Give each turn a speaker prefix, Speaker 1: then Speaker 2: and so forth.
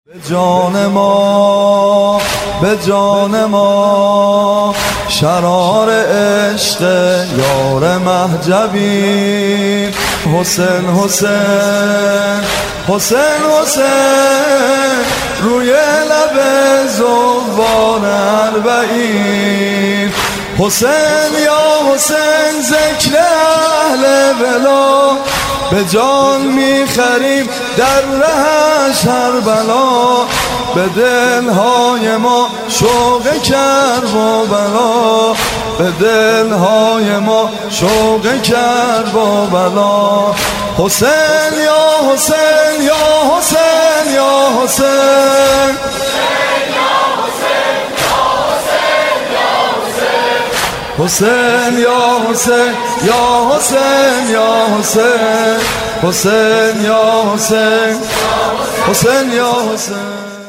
Speaker 1: به جان ما شرار عشق یار مهجبی حسین حسین حسین حسین روی لب زبان اربعین حسین یا حسین ذکر اهل ولا به جان میخریم در رهش هر بلا به دلهای ما شوق کربلا به دلهای ما شوق کربلا حسین یا حسین یا حسین یا حسین حسین یا حسین یا حسین یا حسین حسین یا حسین حسین یا حسین